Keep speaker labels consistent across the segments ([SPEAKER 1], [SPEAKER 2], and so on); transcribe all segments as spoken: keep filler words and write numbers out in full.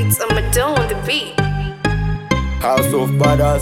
[SPEAKER 1] It's a Madonna on the beat.
[SPEAKER 2] House of Badass.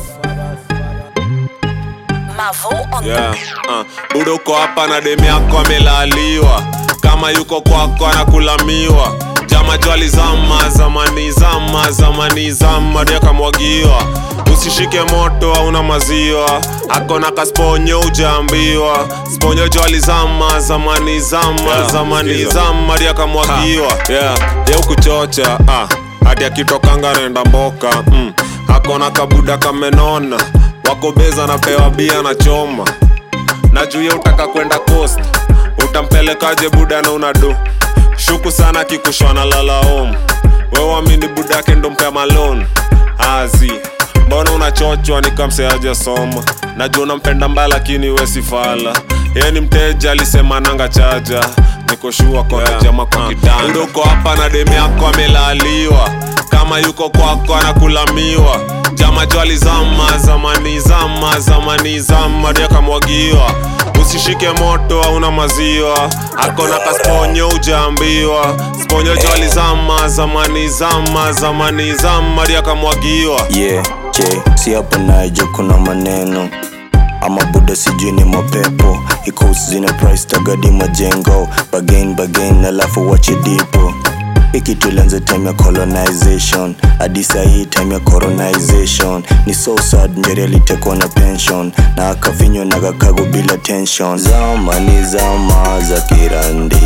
[SPEAKER 3] Mavo on
[SPEAKER 4] Yeah,
[SPEAKER 3] the beat.
[SPEAKER 4] uh, budo uko hapa na demi yako amelaliwa. Kama yuko kwako anakulamiwa. Jama jwali zama, zamani zama, zamani zama dia kamwagiwa. Usishike moto hauna maziwa. Akona kasponyo ujaambiwa. Sponyo jwali zama, zamani zama, yeah, zamani zama dia kamwagiwa. Yeah, ya ukuchocha, ah, hadi akitokanga nenda mboka. Mm. Akona kabuda kamenona. Wako beza na pewa bia na choma. Na juu ya utaka kwenda coast. Utampelekaje buda na unado. Shuku sana kikushwana lala home. Wewa mini buda kendo mpea malone. Azi, mbona unachochwa nikamse aja soma. Najua unampenda mbaya lakini we si fala. Yeye ni mteja alisema nanga chaja. Niko shua kwa yeah, jama kwa kitanda. Ndo uko hapa na demi yako amelaliwa. Kama yuko kwako anakulamiwa. Jama jwali zama, zamani zama, zamani zama dia kamwagiwa. Usishike moto hauna maziwa. Akona kasponyo ujaambiwa. Sponyo jwali zama, zamani zama, zamani zama dia kamwagiwa.
[SPEAKER 5] Yeah, che, si hapa naiju kuna maneno. Ama buda sijui ni mapepo. Ikosi zina price tagadi majengo. Bagain, bagain, alafu wache dipo. Iki tulianza time ya colonization. Adisa hii time ya coronization. Ni so sad njeri alitekwa na pension. Na akavinyo na kakago bila tension. Zama ni zama za kirandi.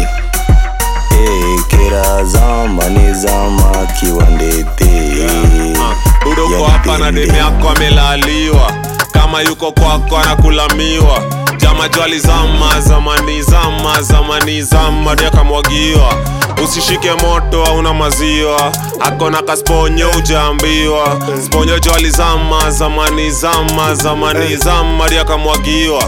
[SPEAKER 5] Hey, kira zama ni zama kiwandete.
[SPEAKER 4] Budo uko hapa na demi yako amelaliwa. Kama yuko kwako anakulamiwa. Jama jwali zama, zamani zama, zamani zama dia kamwagiwa. Usishike moto hauna maziwa. Akona kasponyo ujaambiwa. Sponyo jwali zama, zamani zama, zamani zama dia kamwagiwa.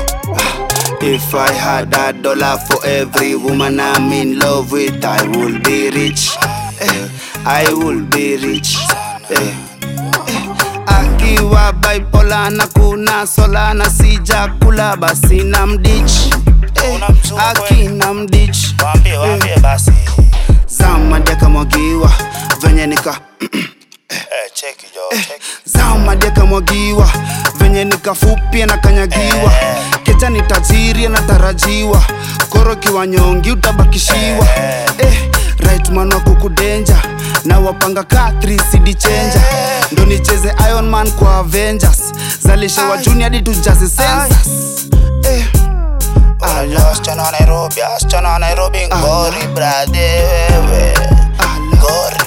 [SPEAKER 6] If I had a dollar for every woman I'm in love with, I would be rich. Eh, I would be rich. Eh, eh. Akiwa bipolar na kuna sola na sija kula basi na mditch. Eh, akina mditch.
[SPEAKER 7] Wambie, wambie basi.
[SPEAKER 6] Zama dia kamwagiwa venye nika
[SPEAKER 7] Eh, cheki jo, cheki.
[SPEAKER 6] Zama dia kamwagiwa venye nika fupi na kanyagiwa. Keja ni tajiri na tarajiwa. Koro kiwa nyongi utabakishiwa. Eh, right man wako kudenja. Na wapanga ka three C D changer. Ndo nicheze Iron Man kwa Avengers. Zalishe wa junior di tujaze census. Eh,
[SPEAKER 7] Ala, wasichana wa Nairobi, wasichana wa Nairobi ngori brade wewe. Ngori.